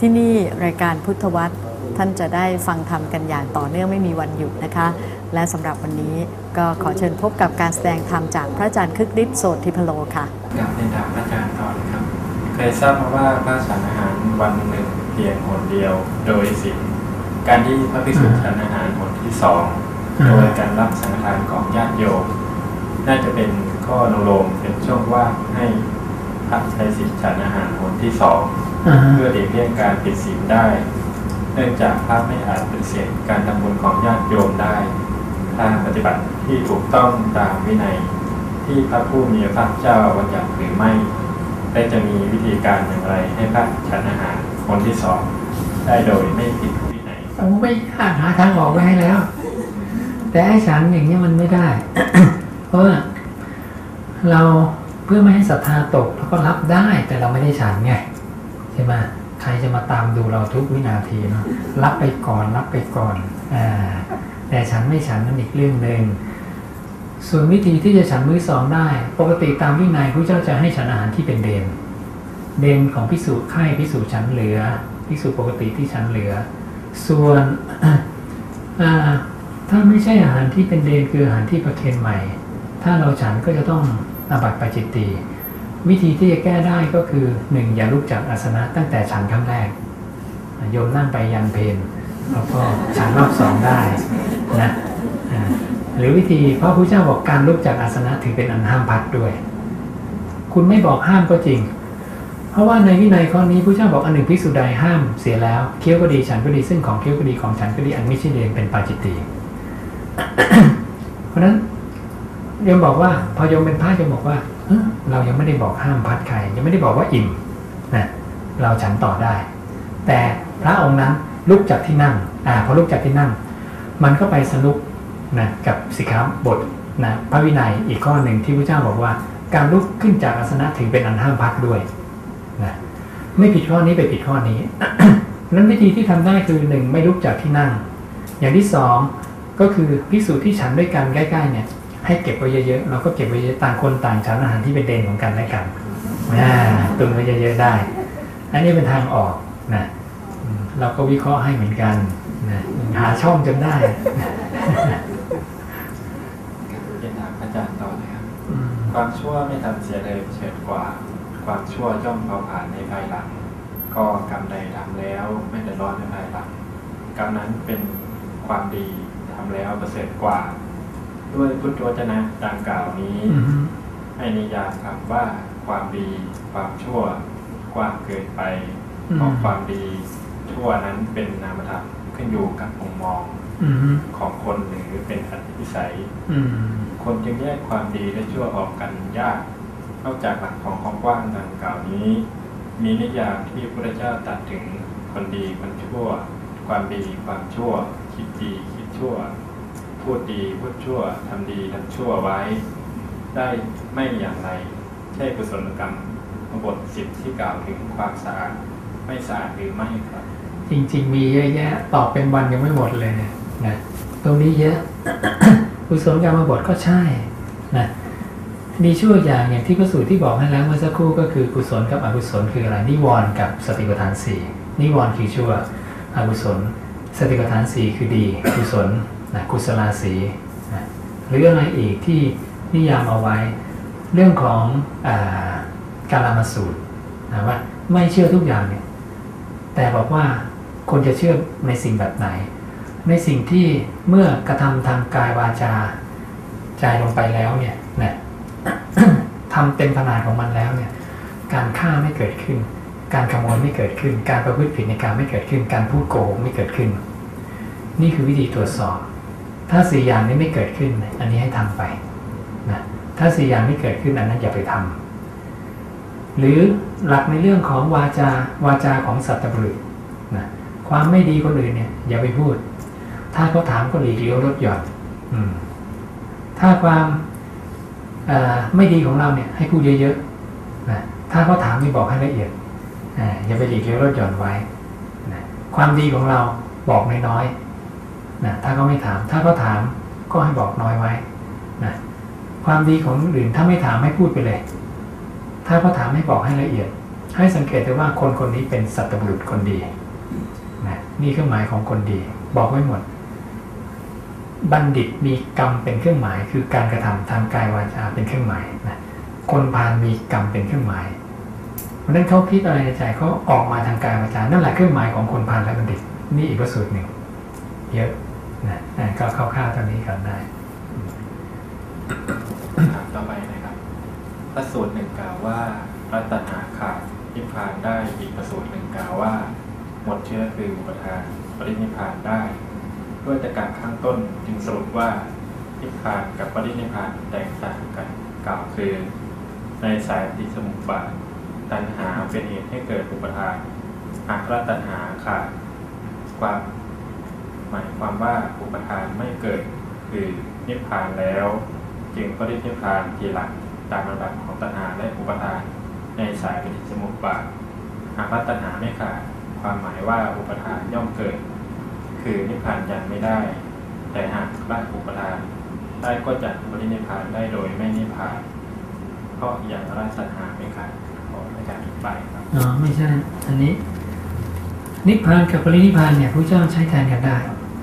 ที่นี่รายการพุทธวัตรท่านจะได้ฟังธรรมกันอย่างต่อเนื่องไม่มีวันหยุดนะคะและสำหรับวันนี้ก็ขอเชิญพบกับการแสดงธรรมจากพระอาจารย์คึกฤทธิ์โสติพโลค่ะกับในถามพระอาจารย์ก่อนครับเคยทราบมาว่าพระฉันอาหารวันหนึ่งเพียงหนเดียวโดยศีลการที่พระภิกษุฉันอาหารหนที่สองโดยการรับสังฆทานของญาติโยมน่าจะเป็นข้ออนุโลมเป็นช่องว่างให้พระใช้สิทธิฉันอาหารหนที่สองเพื่อหลีกเลี่ยงการผิดศีลได้เนื่องจากพระไม่อาจปฏิเสธการทำบุญของญาติโยมได้ถ้าปฏิบัติที่ถูกต้องตามวินัยที่พระผู้มีพระเจ้าบัญญัติหรือไม่และจะมีวิธีการอย่างไรให้พระฉันอาหารคนที่สองได้โดยไม่ผิดวินัยผมไม่หาทางออกไว้ให้แล้วแต่ไอ้ฉันอย่างนี้มันไม่ได้ เพราะว่าเราเพื่อไม่ให้ศรัทธาตกเราก็รับได้แต่เราไม่ได้ฉันไงใช่ไหมใครจะมาตามดูเราทุกวินาทีเนาะรับไปก่อนแต่ฉันไม่ฉันนั่นอีกเรื่องหนึ่งส่วนวิธีที่จะฉันมื้อสองได้ปกติตามวินัยพระเจ้าจะให้ฉันอาหารที่เป็นเดนของภิกษุไข้ภิกษุฉันเหลือภิกษุปกติที่ฉันเหลือส่วนถ้าไม่ใช่อาหารที่เป็นเดนคืออาหารที่ประเคนใหม่ถ้าเราฉันก็จะต้องอาบัติปาจิตตีวิธีที่จะแก้ได้ก็คือ1อย่าลุกจากอาสนะตั้งแต่ฉันครั้งแรกโยมนั่งไปยันเพลแล้วก็ฉันรอบ2ได้นะหรือวิธีเพราะพระเจ้าบอกการลุกจากอาสนะถือเป็นอันห้ามพัดด้วยคุณไม่บอกห้ามก็จริงเพราะว่าในวินัยข้อนี้พระเจ้าบอกอันหนึ่งภิกษุใดห้ามเสียแล้วเคี้ยวก็ดีฉันก็ดีซึ่งของเคี้ยวก็ดีของฉันก็ดีอันไม่ใช่เดนเป็นปาจิตตี เพราะนั้นโยมบอกว่าพอโยมเป็นพระโยมบอกว่าเรายังไม่ได้บอกห้ามพัดใครยังไม่ได้บอกว่าอิ่มนะเราฉันต่อได้แต่พระองค์นั้นลุกจากที่นั่งพอลุกจากที่นั่งมันก็ไปสนุกนะกับสิกขาบทนะพระวินัยอีกข้อหนึ่งที่พระเจ้าบอกว่าการลุกขึ้นจากอาสนะถือเป็นอันห้ามพัดด้วยนะไม่ผิดข้อนี้ไปผิดข้อนี้ นั้นวิธีที่ทำได้คือ1ไม่ลุกจากที่นั่งอย่างที่2ก็คือภิกษุที่ฉันด้วยกันใกล้ๆเนี่ยให้เก็บไว้เยอะๆเราก็เก็บไว้เยอะต่างคนต่างฉันอาหารที่เป็นเดนของกันและกันตุนไว้เยอะๆได้อันนี้เป็นทางออกนะเราก็วิเคราะห์ให้เหมือนกันนะหาช่องจนได้เรียนถามอาจารย์ต่อเลยครับความชั่วไม่ทำเสียเลยเฉิดกว่าความชั่วย่อมเผาผลาญในภายหลังก็กรรมใดทำแล้วไม่เดือดร้อนในภายหลังกรรมนั้นเป็นความดีทำแล้วประเสริฐกว่าด้วยพุทธวจนะดังกล่าวนี้ให้นิยามคำว่าความดีความชั่วกว้างเกินไปเพราะความดีชั่วนั้นเป็นนามธรรมขึ้นอยู่กับมุมมองของคนหรือเป็นอัตวิสัยคนจึงแยกความดีและชั่วออกกันยากนอกจากหลักของกว้างดังกล่าวนี้มีนิยามที่พระพุทธเจ้าตรัสถึงคนดีคนชั่วความดีความชั่วคิดดีคิดชั่วพูดดีพูดชั่วทำดีทำชั่วไว้ได้ไม่อย่างไรใช่กุศลกรรมบท10ที่กล่าวถึงความสะอาดไม่สะอาดหรือไม่ครับจริงๆมีเยอะแยะตอบเป็นวันยังไม่หมดเลยนะตรงนี้เยอะ กุศลกรรมบทก็ใช่นะดีชั่วอย่างที่พระสูตรที่บอกให้แล้วเมื่อสักครู่ก็คือกุศลกับอกุศลคืออะไรนิวรณ์กับสติปัฏฐาน4นิวรณ์คือชั่วอกุศลสติปัฏฐาน4คือดีกุศลนะกุศลาสีนะหรืออะไรอีกที่นิยามเอาไว้เรื่องของกาลามสูตรนะว่าไม่เชื่อทุกอย่างเนี่ยแต่บอกว่าคนจะเชื่อในสิ่งแบบไหนในสิ่งที่เมื่อกระทำทางกายวาจาใจลงไปแล้วเนี่ยนะ ทำเต็มขนาดของมันแล้วเนี่ยการฆ่าไม่เกิดขึ้นการขโมยไม่เกิดขึ้นการประพฤติผิดในการไม่เกิดขึ้นการพูดโกหกไม่เกิดขึ้นนี่คือวิธีตรวจสอบถ้า4อย่างนี้ไม่เกิดขึ้นอันนี้ให้ทำไปนะถ้า4อย่างไม่เกิดขึ้นอันนั้นอย่าไปทำหรือหลักในเรื่องของวาจาของสัตตบุรุษนะความไม่ดีคนอื่นเนี่ยอย่าไปพูดถ้าเขาถามก็หลีกเลี่ยงลดหย่อนถ้าความไม่ดีของเราเนี่ยให้พูดเยอะๆนะถ้าเขาถามนี่บอกให้ละเอียดอย่าไปหลีกเลี่ยงลดหย่อนไว้นะความดีของเราบอกน้อยๆนะถ้าเขาไม่ถามถ้าเขาถามก็ให้บอกน้อยไว้นะความดีของอื่นถ้าไม่ถามให้พูดไปเลยถ้าเขาถามให้บอกให้ละเอียดให้สังเกตดูว่าคนคนนี้เป็นสัตบุรุษคนดีนะนี่เครื่องหมายของคนดีบอกไว้หมดบัณฑิตมีกรรมเป็นเครื่องหมายคือการกระทำทางกายวาจาเป็นเครื่องหมายนะคนพาลมีกรรมเป็นเครื่องหมายเพราะนั้นเขาคิดอะไรในใจเขาออกมาทางกายวาจานั่นแหละเครื่องหมายของคนพาลและบัณฑิตนี่อีกประสูตรหนึ่งเยอะนะก็คร่าวๆตอนนี้กันได้ต่อไปนะครับพระสูตรหนึ่งกล่าวว่ารัตนาขาดนิพพานได้อีกพระสูตรหนึ่งกล่าวว่าหมดเชื้อคืออุปทานปรินิพพานได้ด้วยแต่การข้างต้นจึงสรุปว่านิพพานกับปรินิพพานแตกต่างกันกล่าวคือในสายปฏิสมุปบาทตัณหาเป็นเหตุให้เกิดอุปทานหากรัตนาขาดความหมายความว่าอุปทานไม่เกิดคือนิพพานแล้วจึงปรินิพพานทีหลังตามลำดับของตัณหาและอุปทานในสายปฏิสมุปบาทหากตัณหาไม่ขาดความหมายว่าอุปทานย่อมเกิดคือนิพพานยังไม่ได้แต่หากละอุปทานได้ก็จะปรินิพพานได้โดยไม่นิพพานเพราะอย่างละตัณหาไม่ขาดขออาจารย์อธิบายครับไม่ใช่อันนี้นิพพานกับปรินิพพานเนี่ยพระเจ้าใช้แทนกันได้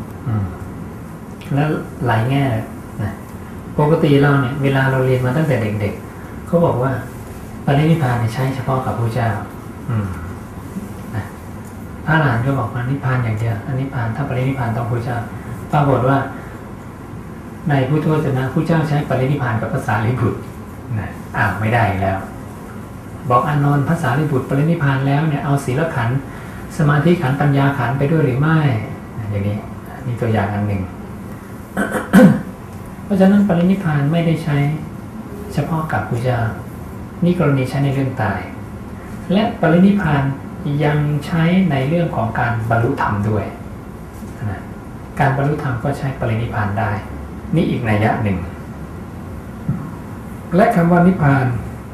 แล้วหลายแง่นะปกติเราเนี่ยเวลาเราเรียนมาตั้งแต่เด็กๆเขาบอกว่าปรินิพพานใช้เฉพาะกับพระเจ้านะพระอรหันต์ก็บอกว่านิพพานอย่างเดียวอันนิพพานถ้าปรินิพพานต้องพระเจ้าปรากฏว่าในพุทธวจนะพระเจ้าใช้ปรินิพพานกับภาษาลิบุตรนะไม่ได้แล้วบอกอานนท์ภาษาลิบุตรปรินิพพานแล้วเนี่ยเอาศีลขันธ์สมาธิขันธ์ปัญญาขันธ์ไปด้วยหรือไม่อย่างนี้มีตัวอย่างอันหนึ่ง เพราะฉะนั้นปรินิพพานไม่ได้ใช้เฉพาะกับพระเจ้านี่กรณีใช้ในเรื่องตายและปรินิพพานยังใช้ในเรื่องของการบรรลุธรรมด้วยนะการบรรลุธรรมก็ใช้ปรินิพพานได้นี่อีกนัยยะหนึ่งและคำว่านิพพาน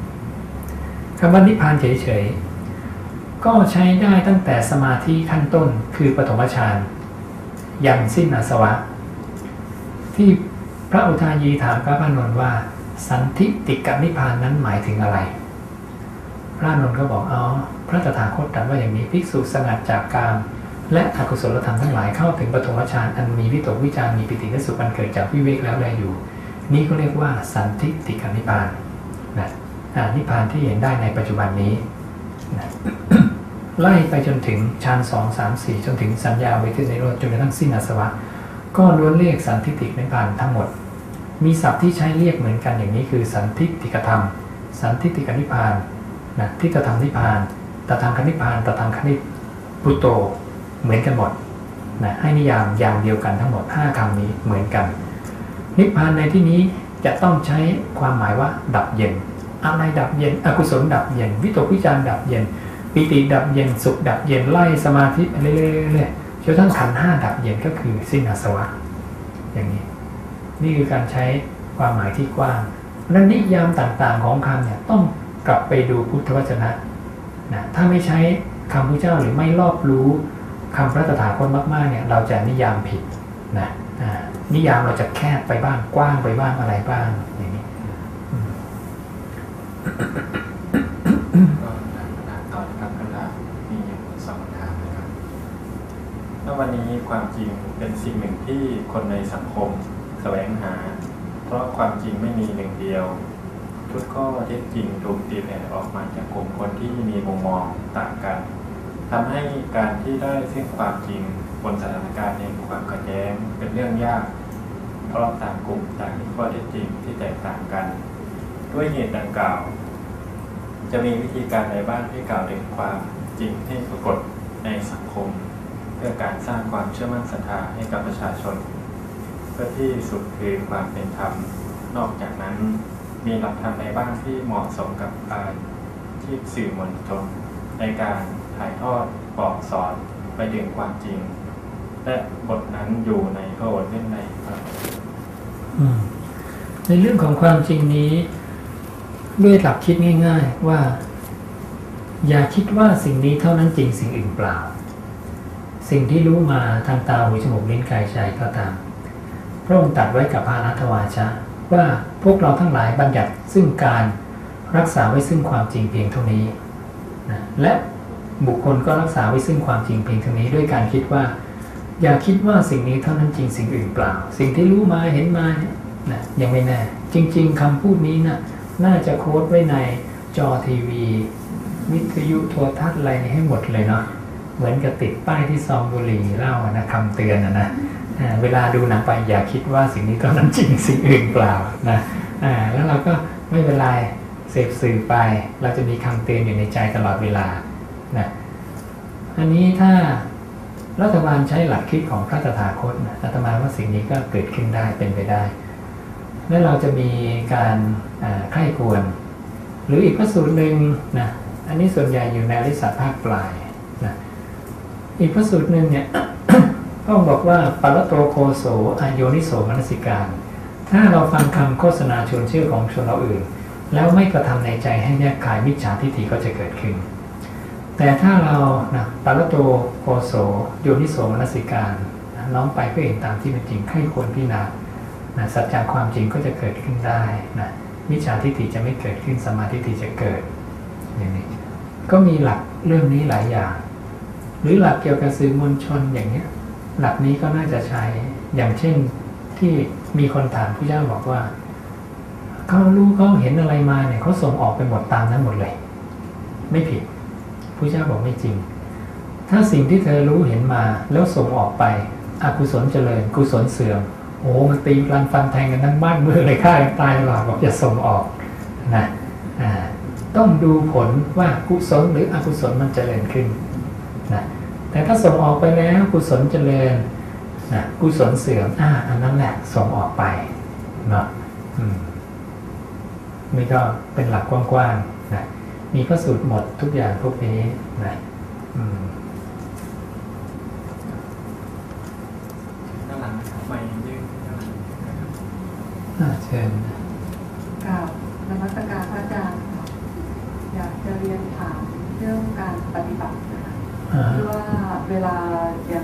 เฉยๆก็ใช้ได้ตั้งแต่สมาธิขั้นต้นคือปฐมฌานยันสิ้นอาสวะที่พระอุทายีถามพระอานนท์ว่าสันทิติกนิพพานนั้นหมายถึงอะไรพระอานนท์ก็บอกพระตถาคตตรัสว่าอย่างนี้ภิกษุสงัดจากกามและอกุศลธรรมทั้งหลายเข้าถึงปฐมฌานอันมีวิตกวิจารมีปิติและสุขอันเกิดจากวิเวกแล้วแลอยู่นี่ก็เรียกว่าสันทิติกนิพพานนะนิพพานที่เห็นได้ในปัจจุบันนี้นะ ไล่ไปจนถึงฌาน2 3 4จนถึงสัญญาเวทนิโรธจนกระทั่งสิ้นอาสวะก็ล้วนเรียกสันทิตินิพพานทั้งหมดมีศัพท์ที่ใช้เรียกเหมือนกันอย่างนี้คือสันทิติกธรรมสันทิติกนิพพานนะทิฏฐธรรมนิพพานตถาคตนิพพานตถาคติพุตโตเหมือนกันหมดนะให้นิยามอย่างเดียวกันทั้งหมด5คำนี้เหมือนกันนิพพานในที่นี้จะต้องใช้ความหมายว่าดับเย็นอะไรดับเย็นอกุศลดับเย็นวิตกวิจารดับเย็นปิติดับเย็นสุขดับเย็นไล่สมาธิไปเรื่อยๆจนทั้งขันธ์5ดับเย็นก็คือสิ้นอาสวะอย่างนี้นี่คือการใช้ความหมายที่กว้างนั้นนิยามต่างๆของคำเนี่ยต้องกลับไปดูพุทธวจนะนะถ้าไม่ใช้คำพระเจ้าหรือไม่รอบรู้คำพระตถาคตมากๆเนี่ยเราจะนิยามผิดนะนิยามเราจะแคบไปบ้างกว้างไปบ้างอะไรบ้างอย่างนี้ตอนครับคำถามมีอยู่2 คำถามนะครับแล้ววันนี้ความจริงเป็นสิ่งหนึ่งที่คนในสังคมแสวงหาเพราะความจริงไม่มีหนึ่งเดียวทุกข้อเท็จจริงถูกตีแผ่ออกมาจากกลุ่มคนที่มีมุมมองต่างกันทำให้การที่ได้ซึ่งความจริงบนสถานการณ์ในความขัดแย้งเป็นเรื่องยากเพราะต่างกลุ่มต่างมีข้อเท็จจริงที่แตกต่างกันด้วยเหตุดังกล่าวจะมีวิธีการใดบ้างที่กล่าวถึงความจริงให้ปรากฏในสังคมเพื่อการสร้างความเชื่อมั่นศรัทธาให้กับประชาชนเพื่อที่สุดคือความเป็นธรรมนอกจากนั้นมีหลักธรรมใดบ้างที่เหมาะสมกับอาชีพสื่อมวลชนในการถ่ายทอดบอกสอนไปถึงความจริงและบทนั้นอยู่ในพระโอษฐ์เล่มใดครับในเรื่องของความจริงนี้ด้วยหลักคิดง่ายๆว่าอย่าคิดว่าสิ่งนี้เท่านั้นจริงสิ่งอื่นเปล่าสิ่งที่รู้มาทางตาหูจมูกลิ้นกายใจก็ตามพระองค์ตรัสไว้กับพระอนัตถวาชะว่าพวกเราทั้งหลายบัญญัติซึ่งการรักษาไว้ซึ่งความจริงเพียงเท่านี้นะและบุคคลก็รักษาไว้ซึ่งความจริงเพียงเท่านี้ด้วยการคิดว่าอย่าคิดว่าสิ่งนี้เท่านั้นจริงสิ่งอื่นเปล่าสิ่งที่รู้มาเห็นมาเนี่ยนะยังไม่แน่จริงๆคำพูดนี้นะน่าจะโค้ดไว้ในจอทีวีวิทยุโทรทัศน์อะไรให้หมดเลยเนาะเหมือนกับติดป้ายที่ซองบุหรี่เหล้านะคำเตือนนะเวลาดูหนังไปอย่าคิดว่าสิ่งนี้เท่านั้นจริงสิ่งอื่นเปล่านะแล้วเราก็ไม่เป็นไรเสพสื่อไปเราจะมีคำเตือนอยู่ในใจตลอดเวลานะอันนี้ถ้ารัฐบาลใช้หลักคิดของพระตถาคตนะอาตมาว่าสิ่งนี้ก็เกิดขึ้นได้เป็นไปได้และเราจะมีการใคร่ควรหรืออีกพระสูตรหนึ่งนะอันนี้ส่วนใหญ่อยู่ในอริสภาคปลายนะอีกพระสูตรหนึ่งเนี่ย ต้องบอกว่าปรโตโคโสอโยนิโสมนสิการถ้าเราฟังคำโฆษณาชวนเชื่อของชนเราอื่นแล้วไม่กระทำในใจให้แยกขายมิจฉาทิฏฐิก็จะเกิดขึ้นแต่ถ้าเรานะปรโตโคโสโยนิโสมนสิการน้อมไปเพื่อเห็นตามที่เป็นจริงให้ควรพิจารณานะสัจจะความจริงก็จะเกิดขึ้นได้นะมิจฉาทิฏฐิจะไม่เกิดขึ้นสมาธิจะเกิดอย่างนี้ก็มีหลักเรื่องนี้หลายอย่างหรือหลักเกี่ยวกับสื่อมวลชนอย่างนี้หลักนี้ก็น่าจะใช้อย่างเช่นที่มีคนถามพระเจ้าบอกว่าเขารู้เขาเห็นอะไรมาเนี่ยเขาส่งออกไปหมดตามนั้นหมดเลยไม่ผิดพระเจ้าบอกไม่จริงถ้าสิ่งที่เธอรู้เห็นมาแล้วส่งออกไปอกุศลเจริญกุศลเสื่อมโอ้มันตีรันฟันแทงกันทั้งบ้านเมืองเลยฆ่ากันตายหรอกบอกจะส่งออกนะต้องดูผลว่ากุศลหรืออกุศลมันเจริญขึ้นนะแต่ถ้าส่งออกไปแล้วกุศลเจริญนะกุศลเสื่อมอันนั้นแหละส่งออกไปเนาะนี่ก็เป็นหลักกว้างๆนะมีพระสูตรหมดทุกอย่างพวกนี้นะด้านหลังไม่ยืดเชิญกับนมัสการพระอาจารย์อยากจะเรียนถามเรื่องการปฏิบัตินะคะที่ว่าเวลาอย่าง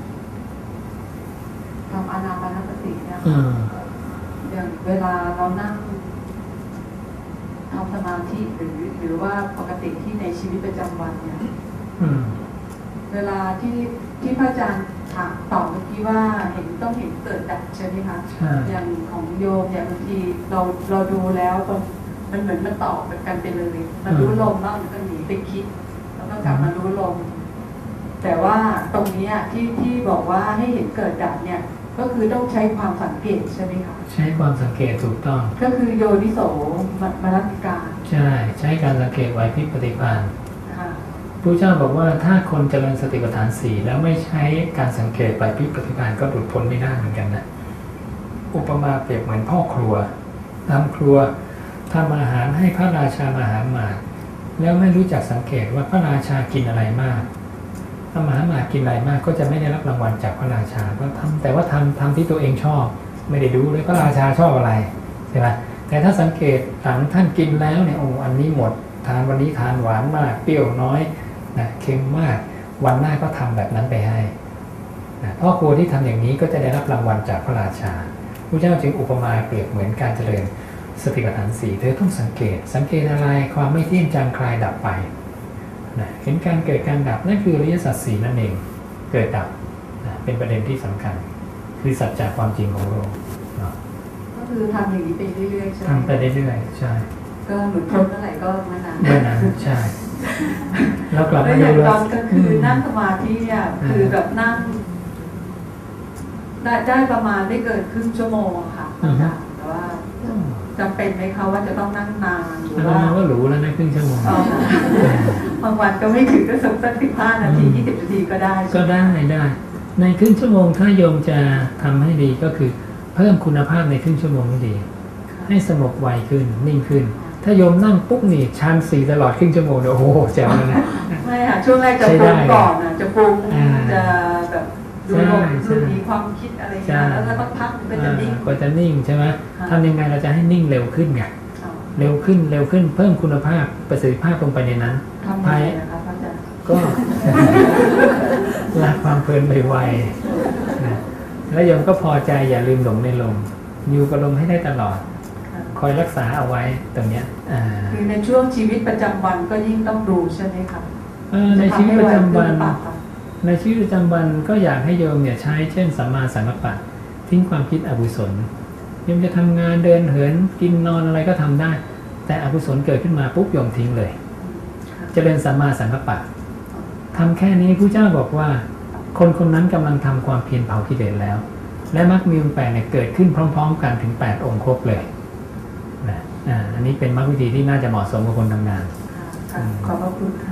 ทำอานาปานสติเนี่ยอย่างเวลาเรานั่งทำสมาธิหรือว่าปกติที่ในชีวิตประจำวันเนี่ยเวลาที่พระอาจารย์ถามตอบเมื่อกี้ว่าต้องเห็นเกิดดับใช่ไหมคะอย่างของโยมเนี่ยบางทีเราดูแล้วมันเหมือนมันต่อกันไปเลยมันรู้ลมแล้วมันก็หนีไปคิดแล้วก็กลับมารู้ลมแต่ว่าตรงนี้ที่บอกว่าให้เห็นเกิดดับเนี่ยก็คือต้องใช้ความสังเกตใช่ไหมคะใช้ความสังเกตถูกต้องก็คือโยนิโสมนสิการใช้การสังเกตไหวพริบปฏิภาณพระเจ้าบอกว่าถ้าคนเจริญสติปัฏฐาน4แล้วไม่ใช้การสังเกตไหวพริบปฏิภาณก็หลุดพ้นไม่ได้เหมือนกันนะอุปมาเปรียบเหมือนพ่อครัวทำครัวทำอาหารให้พระราชาอาหารมาแล้วไม่รู้จักสังเกตว่าพระราชากินอะไรมากถ้ามหามากินอะไรมากก็จะไม่ได้รับรางวัลจากพระราชาก็แต่ว่าทำที่ตัวเองชอบไม่ได้ดูเลยพระราชาชอบอะไรใช่ไหมแต่ถ้าสังเกตหลังท่านกินแล้วเนี่ยอันนี้หมดทานวันนี้ทานหวานมากเปรี้ยวน้อยนะเค็มมากวันหน้าก็ทำแบบนั้นไปให้นะพ่อครัวที่ทำอย่างนี้ก็จะได้รับรางวัลจากพระราชาพระเจ้าจึงอุปมาเปรียบเหมือนการเจริญสติปัฏฐาน4เธอต้องสังเกตอะไรความไม่เที่ยงจางคลายดับไปนะเห็นการเกิดการดับนั่นคืออริยสัจ4นั่นเองเกิดดับนะเป็นประเด็นที่สำคัญคือสัจจะความจริงของโลกก็คือทำอย่างนี้ไปเรื่อยๆใช่ไหมทำไปเรื่อยๆใช่ก็หลุดพ้นเมื่อไหร่ก็เมื่อนั้นใช่แล้วกลับมาดูตอนก็คือนั่งสมาธิเนี่ยคือแบบนั่งได้ประมาณไม่เกินครึ่งชั่วโมงค่ะแต่ว่าจำเป็นไหมคะว่าจะต้องนั่งนานหรือว่าก็รู้แล้วนะครึ่งชั่วโมงบางวันก็ไม่ถึงก็สัก15 นาที20 นาทีก็ได้ก็ได้ในครึ่งชั่วโมงถ้าโยมจะทำให้ดีก็คือเพิ่มคุณภาพในครึ่งชั่วโมงให้ดีให้สงบไวขึ้นนิ่งขึ้นถ้าโยมนั่งปุ๊บนี่ฌาน4ตลอดครึ่งชั่วโมงโอ้โหแจ๋วเลยนะไม่ค่ะช่วงแรกจะปรุงก่อนจะปรุงจะแบบดูลมดูมีความคิดอะไรอย่างเงี้ยแล้วก็พักก็จะนิ่งใช่ไหมทำยังไงเราจะให้นิ่งเร็วขึ้นไงเร็วขึ้นเพิ่มคุณภาพประสิทธิภาพลงไปในนั้นภายนะคะพระอาจารย์ก็ละความเพลินไปไวแล้วโยมก็พอใจอย่าลืมหลงในลมอยู่กับลมให้ได้ตลอดคอยรักษาเอาไว้ตรงเนี้ยคือในช่วงชีวิตประจำวันก็ยิ่งต้องดูใช่ไหมคะในชีวิตประจำวันในชีวิตประจำวันก็อยากให้โยมเนี่ยใช้เช่นสัมมาสังกัปปะทิ้งความคิดอกุศลโยมจะทำงานเดินเหินกินนอนอะไรก็ทำได้แต่อกุศลเกิดขึ้นมาปุ๊บโยมทิ้งเลยเจริญสัมมาสังกัปปะทำแค่นี้พระเจ้าบอกว่าคนคนนั้นกำลังทำความเพียรเผากิเลสแล้วและมรรคมีองค์ 8เนี่ยเกิดขึ้นพร้อมๆกันถึง8องค์ครบเลยนะอันนี้เป็นมรรควิธีที่น่าจะเหมาะสมกับคนทำงานขอบพระคุณค่ะ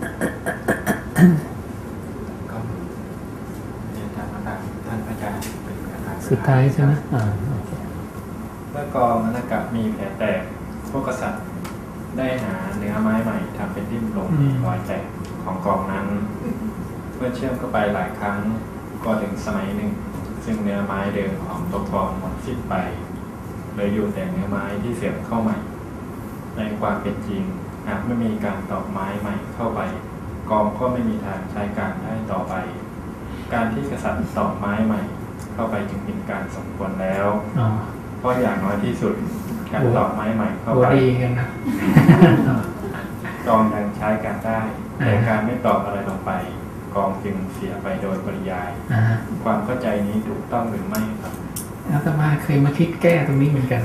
สุดท้ายใช่ไหมเมื่อกองอนาคตมีแผลแตกพวกกษัตริย์ได้หาเนื้อไม้ใหม่ทำเป็นดิ้นลมรอยแตกของกองนั้นเพื่อเชื่อมเข้าไปหลายครั้งก็ถึงสมัยหนึ่งซึ่งเนื้อไม้เดิมของตัวกองหมดสิ้นไปเลยอยู่แต่เนื้อไม้ที่เสียบเข้าใหม่ในความเป็นจริงหากไม่มีการตอกไม้ใหม่เข้าไปกองก็ไม่มีทางใช้การได้ต่อไปการที่กษัตริย์ตอกไม้ใหม่เข้าไปจึงเป็นการสมควรแล้วเพราะอย่างน้อยที่สุดการตอกไม้ใหม่เข้าไปกองยังใช้การได้แต่การไม่ตอกอะไรลงไปกองจึงเสียไปโดยปริยายความเข้าใจนี้ถูกต้องหรือไม่ครับอาตมาเคยมาคิดแก้ตรงนี้เหมือนกัน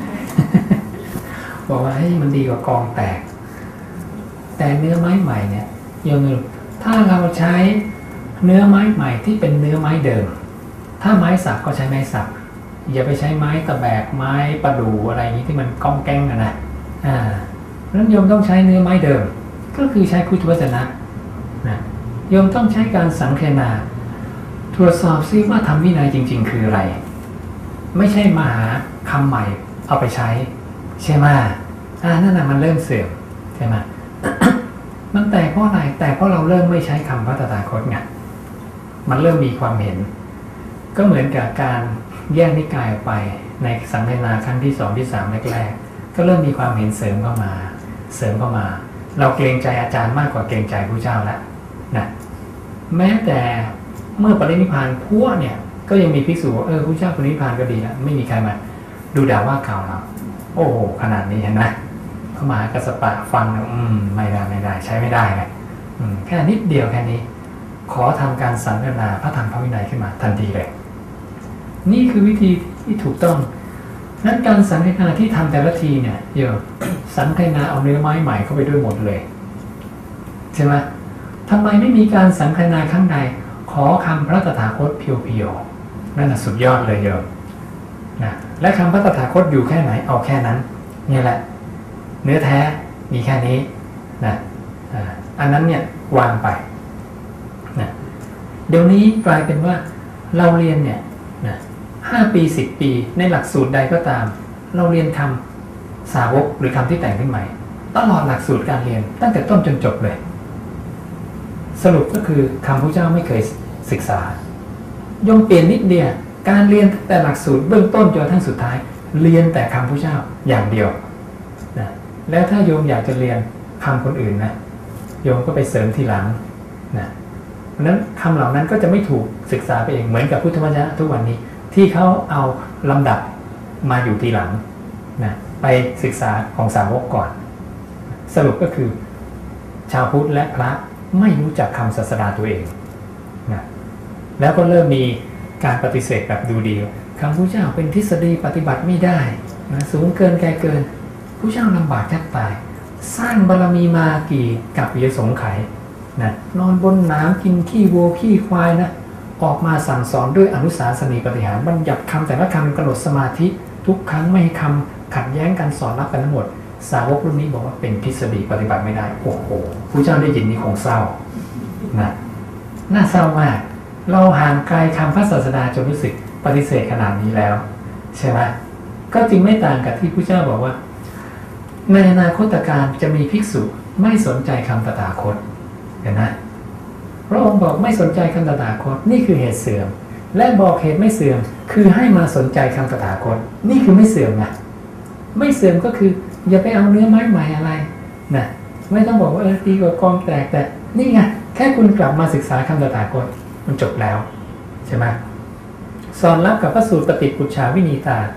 บอกว่าให้มันดีกว่ากองแตกแต่เนื้อไม้ใหม่เนี่ยโยมถ้าเราใช้เนื้อไม้ใหม่ที่เป็นเนื้อไม้เดิมถ้าไม้สักก็ใช้ไม้สักอย่าไปใช้ไม้ตะแบกไม้ประดู่อะไรอย่างนี้ที่มันก้องแก้งนะนั้นโยมต้องใช้เนื้อไม้เดิมก็คือใช้พุทธวจนะนะโยมต้องใช้การสังเกตตรวจสอบซิว่าธรรมวินัยจริงๆคืออะไรไม่ใช่มาหาคำใหม่เอาไปใช้ใช่ไหมนั่นน่ะมันเริ่มเสื่อมใช่ไหม มันแตกเพราะอะไรแต่เพราะเราเริ่มไม่ใช้คำพระตถาคตไงมันเริ่มมีความเห็นก็เหมือนกับการแยกนิกายออกไปในสังเทนาครั้งที่2ที่3แรกๆก็เริ่มมีความเห็นเสริมเข้ามาเราเกรงใจอาจารย์มากกว่าเกรงใจพระเจ้าแล้วนะแม้แต่เมื่อปรินิพพานพวกเนี่ยก็ยังมีภิกษุว่าพระเจ้าปรินิพพานก็ดีแล้วไม่มีใครมาดูด่าว่าข่าวเราโอ้โหขนาดนี้เห็นไหมพระมหากัสสปะฟังไม่ได้ใช้ไม่ได้เลยแค่นิดเดียวแค่นี้ขอทำการสังเกตพระธรรมพระวินัยขึ้นมาทันทีเลยนี่คือวิธีที่ถูกต้องนั้นการสังเกตที่ทำแต่ละทีเนี่ยเยอะสังเกตเอาเนื้อไม้ใหม่เข้าไปด้วยหมดเลยใช่ไหมทำไมไม่มีการสังเกตครั้งใดขอคำพระตถาคตเพียวๆนั่นสุดยอดเลยเยอะนะและคำพระตถาคตอยู่แค่ไหนเอาแค่นั้นนี่แหละเนื้อแท้มีแค่นี้นะอันนั้นเนี่ยวางไปนะเดี๋ยวนี้กลายเป็นว่าเราเรียนเนี่ยนะ5 ปี 10 ปีในหลักสูตรใดก็ตามเราเรียนคำสาวกหรือคำที่แต่งขึ้นใหม่ตลอดหลักสูตรการเรียนตั้งแต่ต้นจนจบเลยสรุปก็คือคำพระเจ้าไม่เคยศึกษาย่อมเปลี่ยนนิดเดียวการเรียนแต่หลักสูตรเบื้องต้นจนทั้งสุดท้ายเรียนแต่คำพระเจ้าอย่างเดียวนะแล้วถ้าโยมอยากจะเรียนคำคนอื่นนะโยมก็ไปเสริมทีหลังนะเพราะนั้นคำเหล่านั้นก็จะไม่ถูกศึกษาไปเองเหมือนกับพุทธวจนะทุกวันนี้ที่เขาเอาลำดับมาอยู่ทีหลังนะไปศึกษาของสาวกก่อนสรุปก็คือชาวพุทธและพระไม่รู้จักคำศาสดาตัวเองนะแล้วก็เริ่มมีการปฏิเสธแบบดูดีคำพระเจ้าเป็นทฤษฎีปฏิบัติไม่ได้นะสูงเกินไกลเกินพระเจ้าลำบากแทบตายสร้างบารมีมากี่กับยสงไขยนะนอนบนน้ำกินขี้วัวขี้ควายนะออกมาสั่งสอนด้วยอนุสาสนีปฏิหารบัญญัติคำแต่ละคำกำหนดสมาธิทุกครั้งไม่ให้คำขัดแย้งกันสอนรับกันทั้งหมดสาวกรุ่นนี้บอกว่าเป็นทฤษฎีปฏิบัติไม่ได้โอ้โหพระเจ้าได้ยินนี่คงเศร้านะน่าเศร้ามากเราห่างไกลคำพระศาสดาจนรู้สึกปฏิเสธขนาดนี้แล้วใช่ไหมก็จึงไม่ต่างกับที่พระเจ้าบอกว่าในอนาคตการจะมีภิกษุไม่สนใจคำตถาคตเห็นไหมพระองค์บอกไม่สนใจคำตถาคตนี่คือเหตุเสื่อมและบอกเหตุไม่เสื่อมคือให้มาสนใจคำตถาคตนี่คือไม่เสื่อมนะไม่เสื่อมก็คืออย่าไปเอาเนื้อไม้ใหม่อะไรนะไม่ต้องบอกว่าดีกว่ากองแตกแต่นี่ไงแค่คุณกลับมาศึกษาคำตถาคตมันจบแล้วใช่ไหมสอนรับกับพระสูตรปฏิปุจฉาวินีตา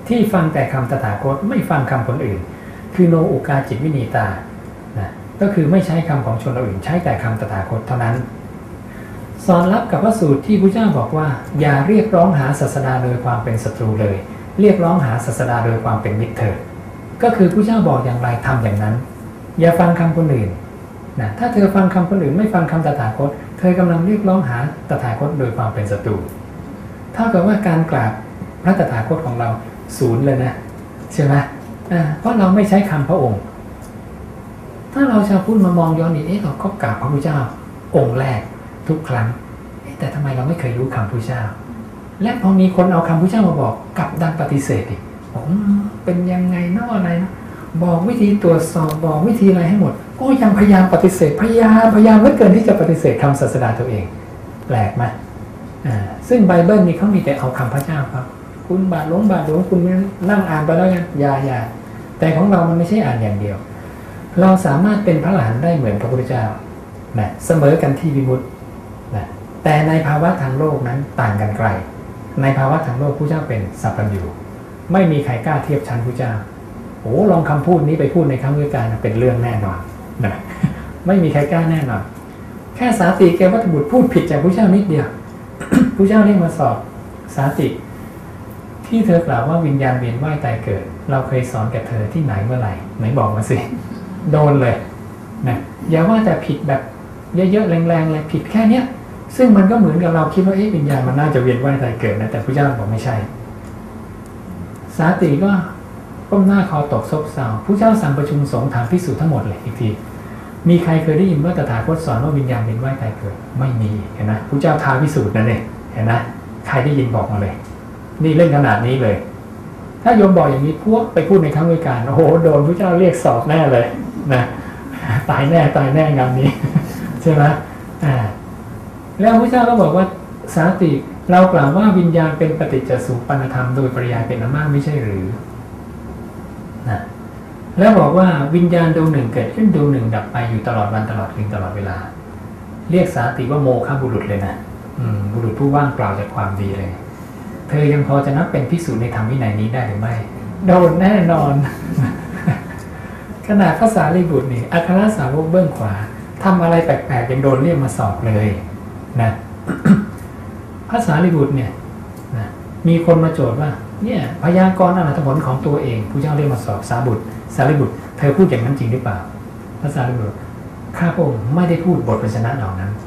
ที่ฟังแต่คำตถาคตไม่ฟังคำคนอื่นคือโนอุกาจิตวินีตานะก็คือไม่ใช้คำของชนอื่นใช้แต่คำตถาคตเท่านั้นสอนรับกับพระสูตรที่พระเจ้าบอกว่าอย่าเรียกร้องหาศาสดาโดยความเป็นศัตรูเลยเรียกร้องหาศาสดาโดยความเป็นมิตรเถิดก็คือพระเจ้าบอกอย่างไรทำอย่างนั้นอย่าฟังคำคนอื่นนะถ้าเธอฟังคำคนอื่นไม่ฟังคำตถาคตเธอกำลังเรียกร้องหาตถาคตโดยความเป็นศัตรูเท่ากับว่าการกราบพระตถาคตของเราศูนย์เลยนะใช่ไหมเพราะเราไม่ใช้คำพระองค์ถ้าเราชาวพุทธมามองย้อนนี่เราก็กราบพระพุทธเจ้าองค์แรกทุกครั้งแต่ทำไมเราไม่เคยรู้คำพุทธเจ้าและพอมีคนเอาคำพุทธเจ้ามาบอกกลับดันปฏิเสธอีกเป็นยังไงเนาะอะไรนะบอกวิธีตรวจสอบบอกวิธีอะไรให้หมดก็ยังพยายามปฏิเสธพยายามเหลือเกินที่จะปฏิเสธคำศาสดาตัวเองแปลกไหมซึ่งไบเบิลนี่เขามีแต่เอาคำพระเจ้าครับคุณบาทหลวงคุณนั่งอ่านไปแล้วกันอย่าแต่ของเรามันไม่ใช่อ่านอย่างเดียวเราสามารถเป็นพระอรหันต์ได้เหมือนพระพุทธเจ้านะเสมอกันที่วิมุตตินะแต่ในภาวะทางโลกนั้นต่างกันไกลในภาวะทางโลกพระเจ้าเป็นสัพพัญญูไม่มีใครกล้าเทียบชั้นพระเจ้าลองคำพูดนี้ไปพูดในครั้งพุทธกาลเป็นเรื่องแน่นอนนะไม่มีใครกล้าแน่นอนแค่สาติแกวัตถุบุตรพูดผิดจากพระเจ้านิดเดียว พระเจ้าเรียกมาสอบสาติที่เธอกล่าวว่าวิญญาณเวียนว่ายตายเกิดเราเคยสอนแก่เธอที่ไหนเมื่อไหร่ไหนบอกมาสิโดนเลยนะอย่าว่าแต่ผิดแบบเยอะๆแรงๆเลยผิดแค่เนี้ยซึ่งมันก็เหมือนกับเราคิดว่าวิญญาณมันน่าจะเวียนว่ายตายเกิดนะแต่พระเจ้าบอกไม่ใช่สาติก็ก้มหน้าคอตกซบเซาพระเจ้าสั่งประชุมสงฆ์ถามภิกษุทั้งหมดเลยอีกทีมีใครเคยได้ยินว่าตถาคตสอนว่าวิญญาณเวียนว่ายตายเกิดไม่มีเห็นไหมพระเจ้าท้าพิสูจน์นั่นเองเห็นไหมใครได้ยินบอกมาเลยนี่เล่นขนาดนี้เลยถ้าโยมบอกอย่างนี้พวกไปพูดในครั้งวิการโดนพระเจ้าเรียกสอบแน่เลยนะตายแน่งานนี้ใช่ไหมแล้วพระเจ้าก็บอกว่าสาติเรากล่าวว่าวิญญาณเป็นปฏิจจสุปนธรรมโดยปริยายเป็นอำนาจไม่ใช่หรือนะแล้วบอกว่าวิญญาณดวงหนึ่งเกิดขึ้นดวงหนึ่งดับไปอยู่ตลอดวันตลอดคืนตลอดเวลาเรียกสาติว่าโมฆะบุรุษเลยนะบุรุษผู้ว่างเปล่าจากความดีเลยเธอยังพอจะนับเป็นภิกษุในธรรมวินัยนี้ได้หรือไม่โดนแน่นอน ขนาดพระสารีบุตรนี่อัครสาวกเบื้องขวาทำอะไรแปลกๆยังโดนเรียกมาสอบเลยนะ พระสารีบุตรเนี่ยนะมีคนมาโจทย์ว่าเนี่ยพยากรณ์อรหัตผลของตัวเองผู้เจ้าเรียกมาสอบสารีบุตรเธอพูดอย่างนั้นจริงหรือเปล่าพระสารีบุตรข้าพระองค์ไม่ได้พูดบทพยัญชนะเหล่านั้น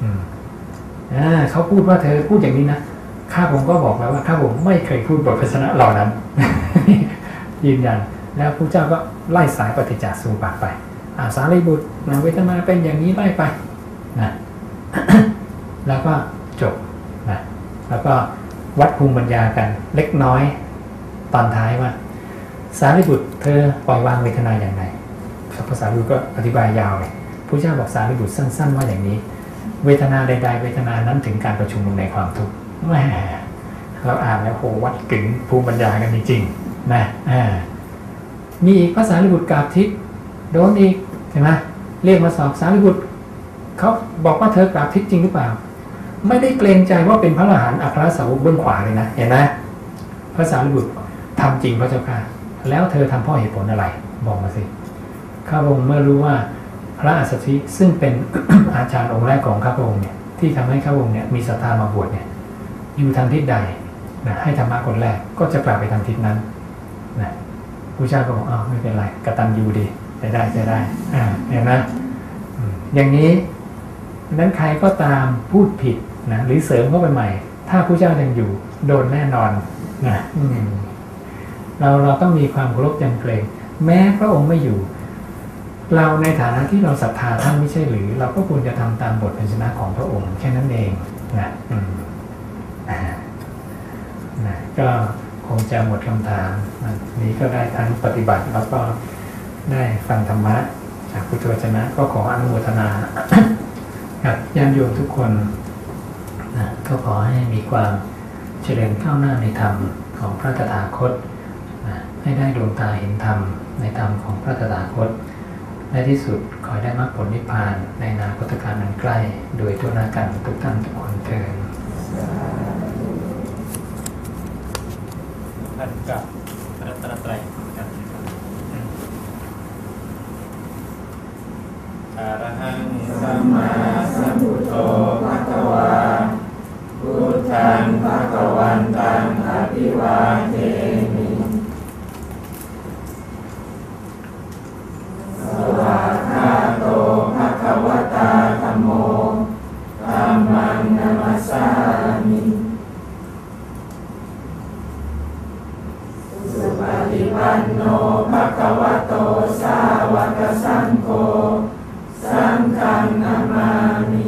เขาพูดว่าเธอพูดอย่างนี้นะข้าพระองค์ก็บอกแล้วว่าข้าพระองค์ไม่เคยพูดบทพยัญชนะเหล่านั้น ยืนยันแล้วพระเจ้าก็ไล่สายปฏิจจสมุปบาทไปสารีบุตรเวทนาเป็นอย่างนี้ไล่ไปนะ แล้วก็จบนะแล้วก็วัดภูมิปัญญากันเล็กน้อยตอนท้ายว่าสารีบุตรเธอปล่อยวางเวทนาอย่างไรพระสารีบุตรก็อธิบายยาวเลยพระเจ้าบอกสารีบุตรสั้นๆว่าอย่างนี้เวทนาใดๆเวทนานั้นถึงการประชุมลงในความทุกข์แหมเราอ่านแล้ววัดกึ๋งภูมิปัญญากันจริงๆนะมีอีกพระสารีบุตรกราบทิพย์โดนอีกใช่ไหมเรียกมาสอบสารีบุตรเขาบอกว่าเธอกราบทิพย์จริงหรือเปล่าไม่ได้เกรงใจว่าเป็นพระอรหันต์อัครสาวกเบื้องขวาเลยนะเห็นไหมพระสารีบุตรทำจริงพระเจ้าค่ะแล้วเธอทำเพราะเหตุผลอะไรบอกมาสิข้าพระองค์เมื่อรู้ว่าพระอัสสชิซึ่งเป็น อาจารย์องค์แรกของข้าพระองค์เนี่ยที่ทำให้ข้าพระองค์เนี่ยมีศรัทธามาบวชเนี่ยอยู่ทางทิศใดนะให้ธรรมะคนแรกก็จะกลับไปทางทิศนั้นนะผู้เจ้าก็บอกไม่เป็นไรกตัญญูดีได้เห็นไหมอย่างนี้นั้นใครก็ตามพูดผิดนะหรือเสริมเข้าไปใหม่ถ้าผู้เจ้ายังอยู่โดนแน่นอนนะเราต้องมีความเคารพยำเกรงแม้พระองค์ไม่อยู่เราในฐานะที่เราศรัทธาท่านไม่ใช่หรือเราก็ควรจะทำตามบทพยัญชนะของพระองค์แค่นั้นเองนะก็คงจะหมดคำถามนี้ก็ได้ทั้งปฏิบัติแล้วก็ได้ฟังธรรมะจากพุทธวจนะก็ขออนุโมทนา กับญาติโยมทุกคนก็ขอให้มีความเจริญก้าวหน้าในธรรมของพระตถาคตให้ได้ดวงตาเห็นธรรมในธรรมของพระตถาคตและที่สุดขอได้มรรคผลนิพพานในอนาคตการอันใกล้โดยทั่วหน้ากันทุกท่านทุกคนเถิดท่านกับตนตรัยกันนะครับอะระหังสัมมาสัมพุทโธภะวาพุทธังภะวันตังอภิวาเทมิสวากขาโตภะวตาธัมโมธัมมังนัมมัสสามิสุปฏิปันโนภะคะวะโตสาวกสังโฆสังฆังนามามิ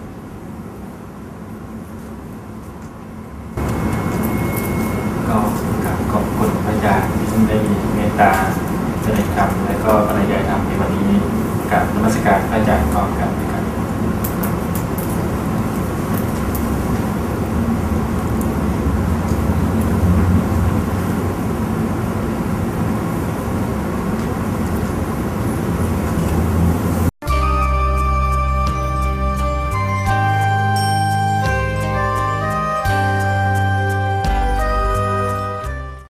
ก็ขอบคุณพระอาจารย์ที่ได้มีเมตตาแสดงธรรมและก็บรรยายธรรมในวันนี้กับนมัสการพระอาจารย์พร้อมกัน